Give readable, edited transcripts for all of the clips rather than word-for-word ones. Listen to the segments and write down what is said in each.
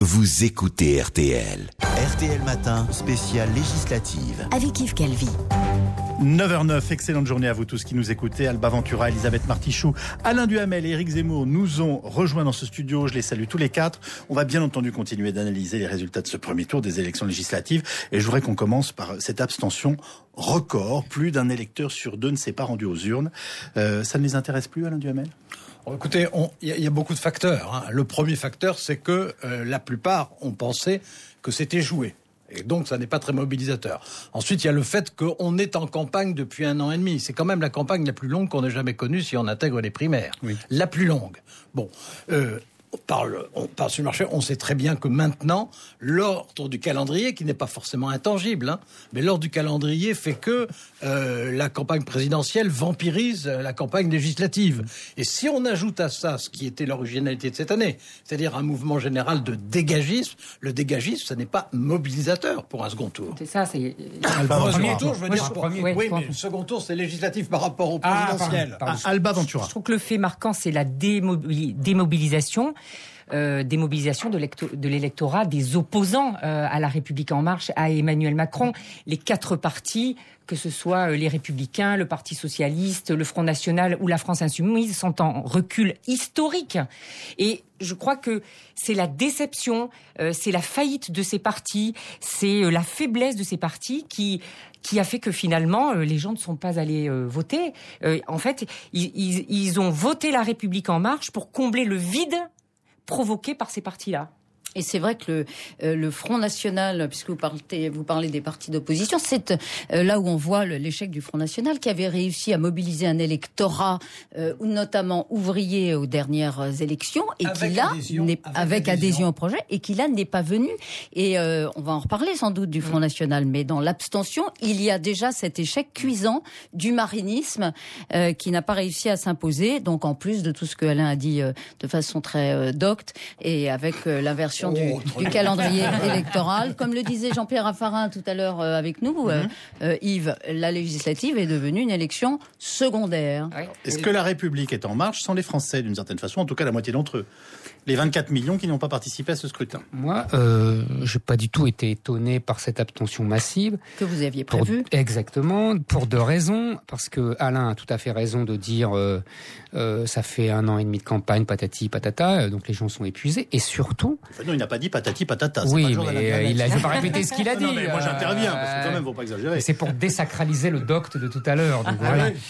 Vous écoutez RTL. RTL Matin, spéciale législative. Avec Yves Calvi. 9h09, excellente journée à vous tous qui nous écoutez. Alba Ventura, Elisabeth Martichoux, Alain Duhamel et Éric Zemmour nous ont rejoints dans ce studio. Je les salue tous les quatre. On va bien entendu continuer d'analyser les résultats de ce premier tour des élections législatives. Et je voudrais qu'on commence par cette abstention record. Plus d'un électeur sur deux ne s'est pas rendu aux urnes. Ça ne les intéresse plus, Alain Duhamel ? Écoutez, il y a beaucoup de facteurs. Le premier facteur, c'est que la plupart ont pensé que c'était joué. Et donc, ça n'est pas très mobilisateur. Ensuite, il y a le fait qu'on est en campagne depuis 1 an et demi. C'est quand même la campagne la plus longue qu'on ait jamais connue si on intègre les primaires. Oui. La plus longue. Bon, on parle sur le marché, on sait très bien que maintenant, l'ordre du calendrier, qui n'est pas forcément intangible, mais l'ordre du calendrier fait que la campagne présidentielle vampirise la campagne législative. Et si on ajoute à ça ce qui était l'originalité de cette année, c'est-à-dire un mouvement général de dégagisme, le dégagisme, ça n'est pas mobilisateur pour un second tour. C'est ça, c'est... Pour un second tour, je veux dire... Oui, mais le second tour, c'est législatif par rapport au présidentiel. Alba Ventura. Je trouve que le fait marquant, c'est la démobilisation de l'électorat des opposants à la République En Marche, à Emmanuel Macron. Les 4 partis, que ce soit les Républicains, le Parti Socialiste, le Front National ou la France Insoumise, sont en recul historique. Et je crois que c'est la déception, c'est la faillite de ces partis, c'est la faiblesse de ces partis qui a fait que finalement, les gens ne sont pas allés voter. En fait, ils ont voté la République En Marche pour combler le vide provoqué par ces partis-là. Et c'est vrai que le Front National, puisque vous parlez des partis d'opposition, c'est là où on voit l'échec du Front National, qui avait réussi à mobiliser un électorat, notamment ouvrier aux dernières élections, et avec adhésion au projet, et qui là n'est pas venu. Et on va en reparler sans doute du Front National, mais dans l'abstention, il y a déjà cet échec cuisant du marinisme qui n'a pas réussi à s'imposer. Donc en plus de tout ce que Alain a dit de façon très docte, et avec l'inversion du calendrier électoral. Comme le disait Jean-Pierre Raffarin tout à l'heure avec nous, Yves, la législative est devenue une élection secondaire. Oui. Est-ce que la République est en marche sans les Français, d'une certaine façon, en tout cas la moitié d'entre eux? Les 24 millions qui n'ont pas participé à ce scrutin. Moi, je n'ai pas du tout été étonné par cette abstention massive. Que vous aviez prévu. Exactement, pour 2 raisons. Parce que Alain a tout à fait raison de dire ça fait 1 an et demi de campagne, patati patata, donc les gens sont épuisés. Et surtout... Enfin, non, il n'a pas dit patati patata. Oui, mais il ne faut pas répéter ce qu'il a dit. Non, mais moi j'interviens, parce que quand même, il ne faut pas exagérer. C'est pour désacraliser le docte de tout à l'heure. Donc voilà. Oui.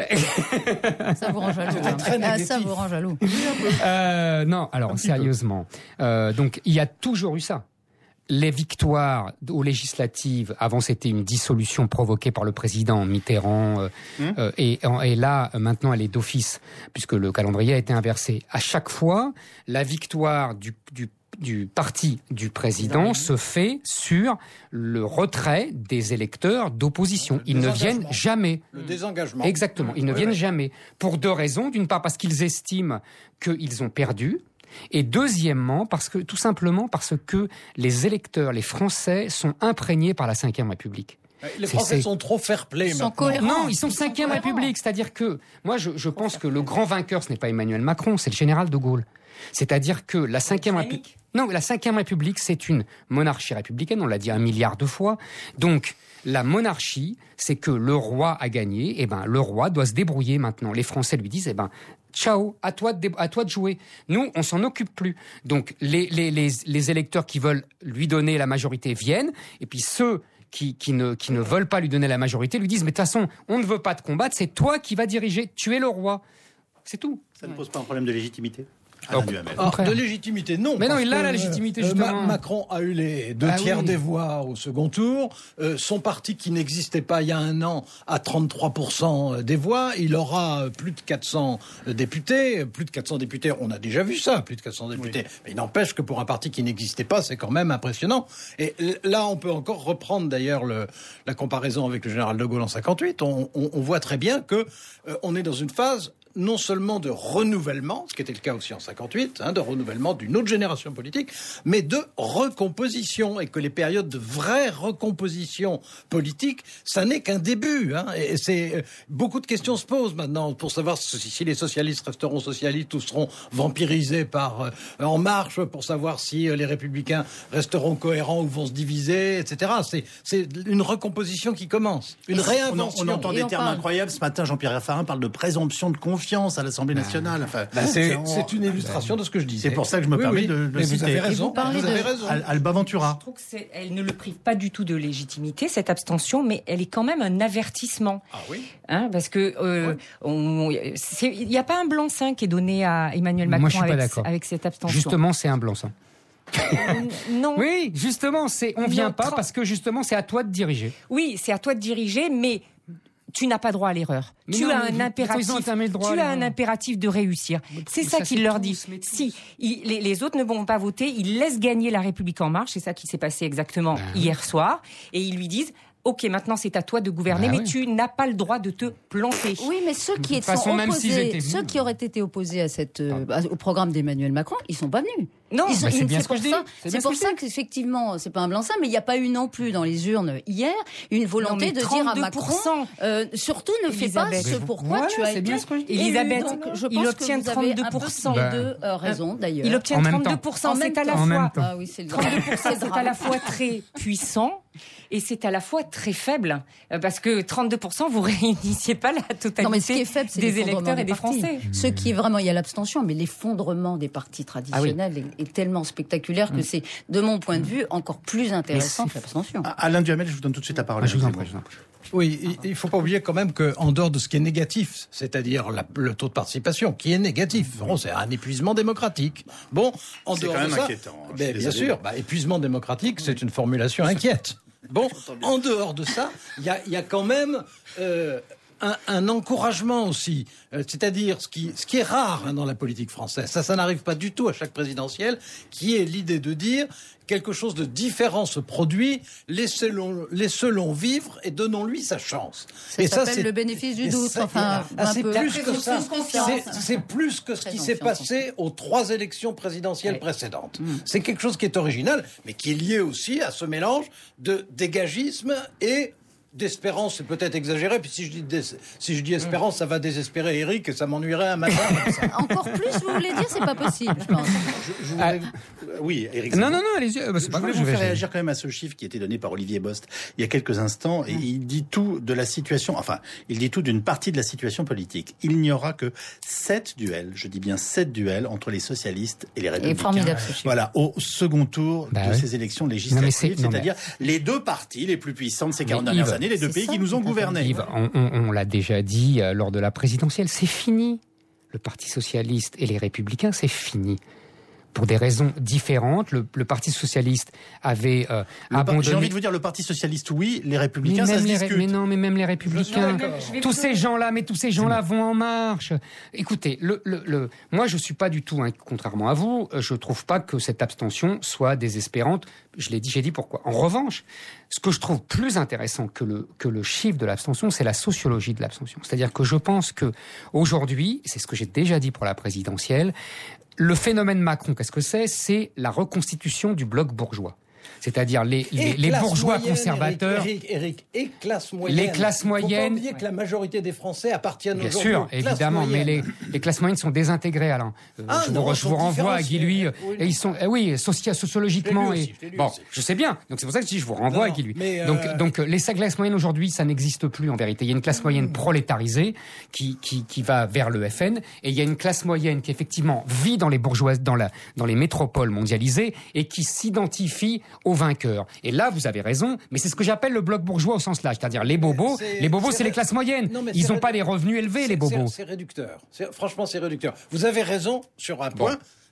Ça vous rend jaloux. Ça vous rend jaloux. Non, alors sérieusement. Donc il y a toujours eu ça. Les victoires aux législatives, avant c'était une dissolution provoquée par le président Mitterrand, et là maintenant elle est d'office, puisque le calendrier a été inversé. À chaque fois, la victoire du parti du président se fait sur le retrait des électeurs d'opposition. Ils ne viennent jamais. Le désengagement. Exactement. Ils ne viennent jamais. Pour 2 raisons. D'une part, parce qu'ils estiment qu'ils ont perdu. Et deuxièmement, tout simplement parce que les électeurs, les Français, sont imprégnés par la Ve République. Les Français sont trop fair-play maintenant. Non, ils sont Ve République. C'est-à-dire que, moi, je pense que le grand vainqueur, ce n'est pas Emmanuel Macron, c'est le général de Gaulle. C'est-à-dire que la Ve République... Non, la Ve République, c'est une monarchie républicaine, on l'a dit 1 milliard de fois. Donc, la monarchie, c'est que le roi a gagné, et le roi doit se débrouiller maintenant. Les Français lui disent, ciao, à toi de jouer. Nous, on s'en occupe plus. Donc, les électeurs qui veulent lui donner la majorité viennent, et puis ceux qui ne veulent pas lui donner la majorité lui disent, mais de toute façon, on ne veut pas te combattre, c'est toi qui vas diriger, tu es le roi. C'est tout. Ça ne pose pas un problème de légitimité? De légitimité, non. Mais non, il a la légitimité, justement. Macron a eu les 2 tiers des voix au second tour. Son parti, qui n'existait pas il y a 1 an, a 33% des voix. Il aura plus de 400 députés. Plus de 400 députés, on a déjà vu ça, plus de 400 députés. Oui. Mais il n'empêche que pour un parti qui n'existait pas, c'est quand même impressionnant. Et là, on peut encore reprendre d'ailleurs la comparaison avec le général de Gaulle en 58. On voit très bien que on est dans une phase non seulement de renouvellement, ce qui était le cas aussi en 58, de renouvellement d'une autre génération politique, mais de recomposition, et que les périodes de vraie recomposition politique, ça n'est qu'un début. Et beaucoup de questions se posent maintenant pour savoir si les socialistes resteront socialistes ou seront vampirisés par En Marche, pour savoir si les républicains resteront cohérents ou vont se diviser, etc. C'est une recomposition qui commence, une réinvention. On entend des termes incroyables. Ce matin, Jean-Pierre Raffarin parle de présomption de confiance à l'Assemblée nationale. Enfin, c'est une illustration de ce que je disais. C'est pour ça que je me permets de le citer. Vous avez raison. Alba Ventura. Je trouve qu'elle ne le prive pas du tout de légitimité, cette abstention, mais elle est quand même un avertissement. Ah oui. Parce que il n'y a pas un blanc-seing qui est donné à Emmanuel Macron. Moi, je suis pas d'accord. Avec cette abstention. Justement, c'est un blanc-seing. Non. Oui, justement, on vient pas parce que justement, c'est à toi de diriger. Oui, c'est à toi de diriger, mais tu n'as pas droit à l'erreur. Tu as un impératif de réussir. C'est ça qu'il leur dit. Si les autres ne vont pas voter, ils laissent gagner La République En Marche. C'est ça qui s'est passé exactement hier soir. Et ils lui disent: OK, maintenant c'est à toi de gouverner, mais tu n'as pas le droit de te planter. Oui, mais ceux qui ceux qui auraient été opposés à au programme d'Emmanuel Macron, ils sont pas venus. Non, c'est bien ce que je dis. C'est pour ça qu'effectivement, c'est pas un blanc-seing, mais il n'y a pas eu non plus dans les urnes hier une volonté de dire à Macron, surtout ne fais pas ce pourquoi tu as été Elisabeth, il obtient 32%. De raison d'ailleurs. Il obtient 32%. C'est à la fois 32%, c'est à la fois très puissant. Et c'est à la fois très faible, parce que 32%, vous réunissiez pas la totalité non, mais ce qui est faible, c'est des électeurs et des Français. Ce qui est vraiment, il y a l'abstention, mais l'effondrement des partis traditionnels est tellement spectaculaire que c'est, de mon point de vue, encore plus intéressant que l'abstention. Alain Duhamel, je vous donne tout de suite la parole. Je vous en prie. Oui, il ne faut pas oublier quand même qu'en dehors de ce qui est négatif, c'est-à-dire le taux de participation, qui est négatif, c'est un épuisement démocratique. Bon, en dehors de ça, bien sûr, épuisement démocratique, c'est une formulation inquiète. Bon, en dehors de ça, il y a quand même un encouragement aussi, c'est-à-dire ce qui est rare dans la politique française. Ça n'arrive pas du tout à chaque présidentielle, qui est l'idée de dire quelque chose de différent se produit, laissez-le vivre et donnons-lui sa chance. Ça s'appelle le bénéfice du doute. C'est plus que ça. C'est plus que ce qui s'est passé aux 3 élections présidentielles précédentes. C'est quelque chose qui est original, mais qui est lié aussi à ce mélange de dégagisme et d'espérance. C'est peut-être exagéré, puis si je dis espérance, ça va désespérer Eric et ça m'ennuierait un matin. Encore plus, vous voulez dire, c'est pas possible, je pense. Oui, Eric. Non, allez-y. C'est pas grave. Je vais vous faire réagir quand même à ce chiffre qui a été donné par Olivier Bost il y a quelques instants, et il dit tout de la situation, il dit tout d'une partie de la situation politique. Il n'y aura que 7 duels, je dis bien 7 duels, entre les socialistes et les républicains. Formidable, ce chiffre. Voilà, au second tour de ces élections législatives, c'est-à-dire les 2 partis les plus puissants de ces 40 dernières années, les 2 pays qui nous ont gouvernés. Yves, on l'a déjà dit lors de la présidentielle, c'est fini. Le Parti socialiste et les républicains, c'est fini. Pour des raisons différentes, le Parti socialiste avait abandonné... J'ai envie de vous dire, le Parti socialiste, oui, les républicains, ça se discute. Mais même les républicains, tous ces gens-là vont en marche. Écoutez, moi je suis pas du tout, contrairement à vous, je trouve pas que cette abstention soit désespérante. J'ai dit pourquoi. En revanche, ce que je trouve plus intéressant que le chiffre de l'abstention, c'est la sociologie de l'abstention. C'est-à-dire que je pense que aujourd'hui, c'est ce que j'ai déjà dit pour la présidentielle, le phénomène Macron, qu'est-ce que c'est ? C'est la reconstitution du bloc bourgeois. C'est-à-dire les bourgeois conservateurs. Eric, et classe moyenne. Les classes moyennes. Il ne faut pas oublier que la majorité des Français appartiennent aujourd'hui. Bien sûr, évidemment, mais les classes moyennes sont désintégrées, Alain. Je vous renvoie à Guy Lui. Et ils sont, sociologiquement. Je sais bien. Donc c'est pour ça que je vous renvoie à Guy Lui. Donc les classes moyennes aujourd'hui, ça n'existe plus en vérité. Il y a une classe moyenne prolétarisée qui va vers le FN, et il y a une classe moyenne qui effectivement vit dans les bourgeoises, dans les métropoles mondialisées, et qui s'identifie aux vainqueurs. Et là, vous avez raison, mais c'est ce que j'appelle le bloc bourgeois au sens large, c'est-à-dire les bobos, c'est les classes moyennes. Ils n'ont pas des revenus élevés, les bobos. C'est réducteur. Franchement, c'est réducteur. Vous avez raison sur un point.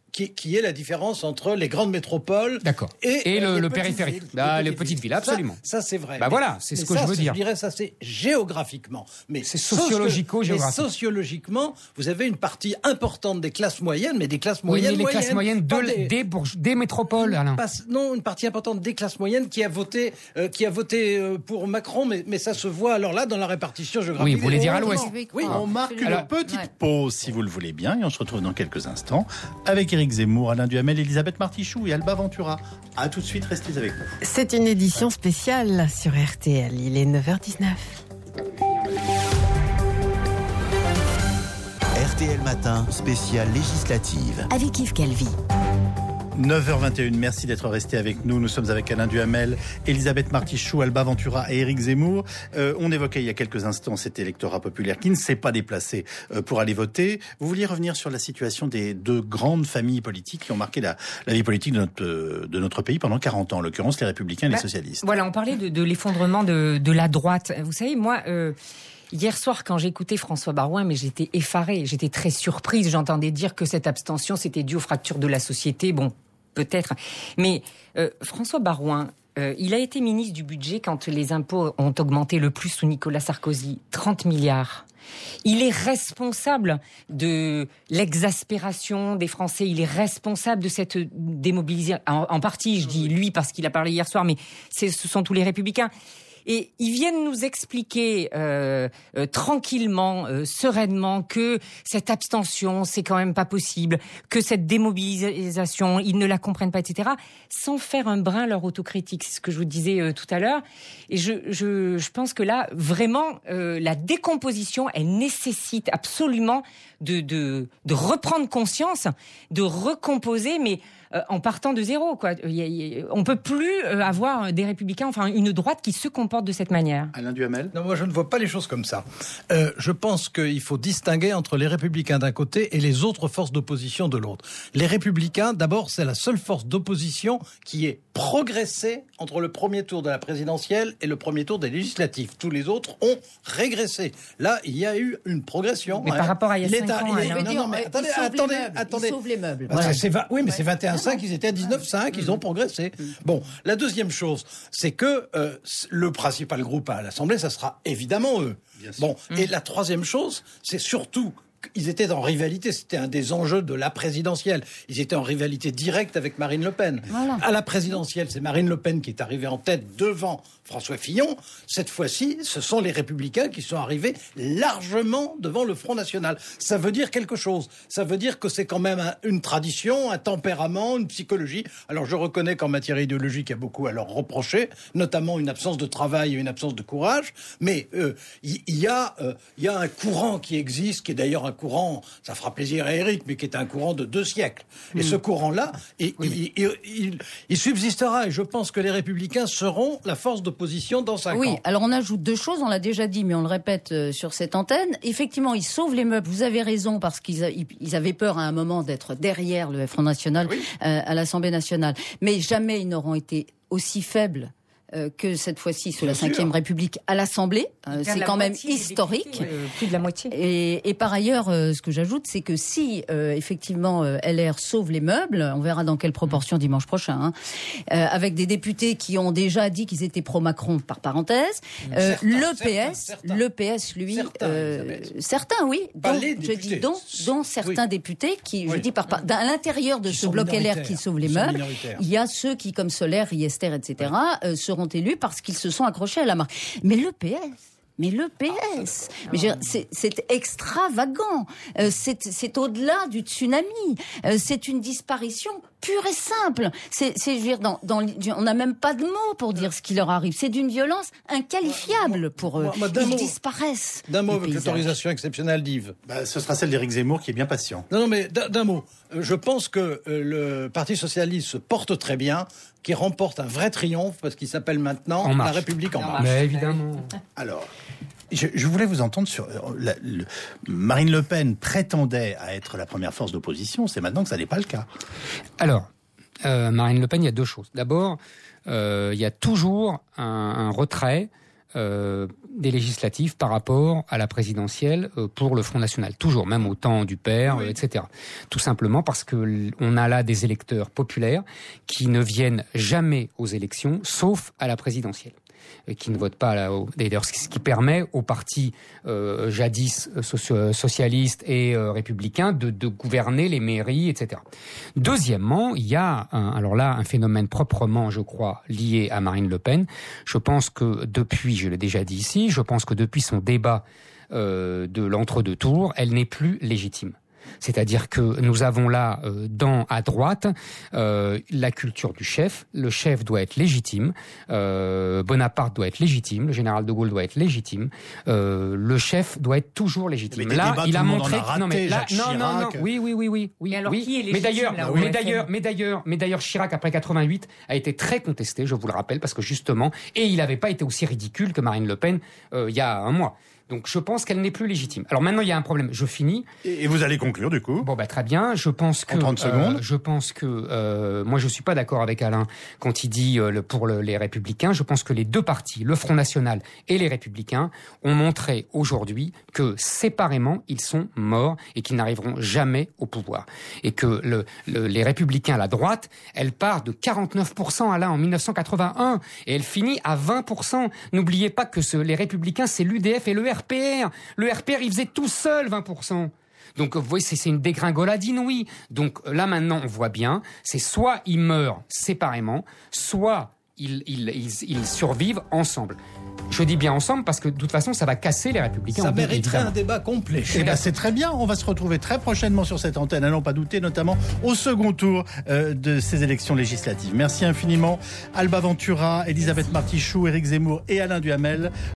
qui est la différence entre les grandes métropoles et le périphérique. Les petites villes, absolument. Ça c'est vrai. Voilà, c'est ce que je veux dire. Je dirais ça, c'est géographiquement. Mais c'est sociologico-géographique. Sociologiquement, vous avez une partie importante des classes moyennes, mais des classes moyennes. Oui, mais les classes moyennes des métropoles, Alain. Non, une partie importante des classes moyennes qui a voté pour Macron, mais ça se voit alors là dans la répartition géographique. Oui, vous voulez dire à l'ouest. Oui, on marque une petite pause, si vous le voulez bien, et on se retrouve dans quelques instants avec Éric Zemmour, Alain Duhamel, Elisabeth Martichoux et Alba Ventura. A tout de suite, restez avec nous. C'est une édition spéciale sur RTL. Il est 9h19. RTL Matin, spéciale législative. Avec Yves Calvi. 9h21, merci d'être resté avec nous. Nous sommes avec Alain Duhamel, Elisabeth Martichoux, Alba Ventura et Éric Zemmour. On évoquait il y a quelques instants cet électorat populaire qui ne s'est pas déplacé pour aller voter. Vous vouliez revenir sur la situation des deux grandes familles politiques qui ont marqué la vie politique de notre pays pendant 40 ans, en l'occurrence les Républicains et les socialistes. Voilà, on parlait de l'effondrement de la droite. Vous savez, moi... Hier soir, quand j'écoutais François Baroin, mais j'étais effarée, j'étais très surprise. J'entendais dire que cette abstention, c'était dû aux fractures de la société. Bon, peut-être. Mais François Baroin, il a été ministre du budget quand les impôts ont augmenté le plus sous Nicolas Sarkozy. 30 milliards. Il est responsable de l'exaspération des Français. Il est responsable de cette démobilisation. En partie, je dis lui parce qu'il a parlé hier soir, mais ce sont tous les Républicains. Et ils viennent nous expliquer tranquillement, sereinement, que cette abstention, c'est quand même pas possible, que cette démobilisation, ils ne la comprennent pas, etc., sans faire un brin leur autocritique. C'est ce que je vous disais tout à l'heure. Et je pense que là, vraiment, la décomposition, elle nécessite absolument de reprendre conscience, de recomposer, mais en partant de zéro, quoi. On peut plus avoir des républicains, enfin une droite qui se comporte de cette manière. Alain Duhamel ? Non, moi je ne vois pas les choses comme ça. Je pense qu'il faut distinguer entre les républicains d'un côté et les autres forces d'opposition de l'autre. Les républicains, d'abord, c'est la seule force d'opposition qui est progressée entre le premier tour de la présidentielle et le premier tour des législatives. Tous les autres ont régressé. Là, il y a eu une progression. Mais par rapport à il y a 5 ans, attendez. Ils sauvent les meubles. Oui, mais c'est 21,5, ils étaient à 19,5, ils ont progressé. Bon, la deuxième chose, c'est que le principal groupe à l'Assemblée, ça sera évidemment eux. Bon, et la troisième chose, c'est surtout qu'ils étaient en rivalité, c'était un des enjeux de la présidentielle. Ils étaient en rivalité directe avec Marine Le Pen. Voilà. À la présidentielle, c'est Marine Le Pen qui est arrivée en tête devant François Fillon. Cette fois-ci, ce sont les Républicains qui sont arrivés largement devant le Front National. Ça veut dire quelque chose. Ça veut dire que c'est quand même une tradition, un tempérament, une psychologie. Alors je reconnais qu'en matière idéologique, il y a beaucoup à leur reprocher, notamment une absence de travail et une absence de courage. Mais il y a un courant qui existe, qui est d'ailleurs un courant, ça fera plaisir à Éric, mais qui est un courant de 2 siècles. Et ce courant-là, il subsistera. Et je pense que les Républicains seront la force d'opposition dans 5 ans. Oui, alors on ajoute 2 choses, on l'a déjà dit, mais on le répète sur cette antenne. Effectivement, ils sauvent les meubles, vous avez raison, parce qu'ils avaient peur à un moment d'être derrière le Front National à l'Assemblée nationale. Mais jamais ils n'auront été aussi faibles que cette fois-ci sous la Ve République à l'Assemblée. C'est quand même historique. Plus de la moitié. Et par ailleurs, ce que j'ajoute, c'est que si effectivement LR sauve les meubles, on verra dans quelle proportion dimanche prochain, avec des députés qui ont déjà dit qu'ils étaient pro-Macron par parenthèse, le PS, lui, certains, oui, dont certains députés qui, je dis à l'intérieur de ce bloc LR qui sauve les meubles, il y a ceux qui, comme Solaire, Riester, etc., seront élus parce qu'ils se sont accrochés à la marque. Mais le PS, c'est extravagant. C'est au-delà du tsunami. C'est une disparition pure et simple. Je veux dire, on n'a même pas de mots pour dire ce qui leur arrive. C'est d'une violence inqualifiable pour eux. Ils disparaissent. D'un mot, avec l'autorisation exceptionnelle d'Yves. Ce sera celle d'Éric Zemmour qui est bien patient. Non, mais d'un mot. Je pense que le Parti socialiste se porte très bien, qui remporte un vrai triomphe parce qu'il s'appelle maintenant La République en marche. Mais évidemment. Alors, je voulais vous entendre sur Marine Le Pen prétendait à être la première force d'opposition. C'est maintenant que ça n'est pas le cas. Alors, Marine Le Pen, il y a 2 choses. D'abord, il y a toujours un retrait des législatives par rapport à la présidentielle pour le Front National. Toujours, même au temps du père, etc. Tout simplement parce que on a là des électeurs populaires qui ne viennent jamais aux élections, sauf à la présidentielle, qui ne votent pas d'ailleurs, ce qui permet aux partis jadis socialistes et républicains de gouverner les mairies, etc. Deuxièmement, il y a un phénomène proprement, je crois, lié à Marine Le Pen. Je pense que depuis, je l'ai déjà dit ici, je pense que depuis son débat de l'entre-deux tours, elle n'est plus légitime. C'est-à-dire que nous avons là, à droite, la culture du chef. Le chef doit être légitime. Bonaparte doit être légitime. Le général de Gaulle doit être légitime. Le chef doit être toujours légitime. Là, il a montré. Non. Oui. Mais alors, qui est légitime, mais d'ailleurs, Chirac après 88 a été très contesté, je vous le rappelle, parce que justement, et il n'avait pas été aussi ridicule que Marine Le Pen il y a un mois. Donc je pense qu'elle n'est plus légitime. Alors maintenant il y a un problème. Je finis. Et vous allez conclure du coup. Bon très bien. Je pense que. En 30 secondes. Je pense que moi je suis pas d'accord avec Alain quand il dit les Républicains. Je pense que les deux partis, le Front National et les Républicains, ont montré aujourd'hui que séparément ils sont morts et qu'ils n'arriveront jamais au pouvoir. Et que les Républicains, la droite, elle part de 49% Alain en 1981 et elle finit à 20%. N'oubliez pas que les Républicains, c'est l'UDF et le RPR. Le RPR, il faisait tout seul 20%. Donc, vous voyez, c'est une dégringolade inouïe. Donc, là, maintenant, on voit bien, c'est soit ils meurent séparément, soit ils survivent ensemble. Je dis bien ensemble parce que de toute façon, ça va casser les Républicains. Ça mériterait un débat complet. C'est très bien. On va se retrouver très prochainement sur cette antenne, à n'en pas douter, notamment au second tour de ces élections législatives. Merci infiniment, Alba Ventura, Elisabeth Martichoux, Éric Zemmour et Alain Duhamel.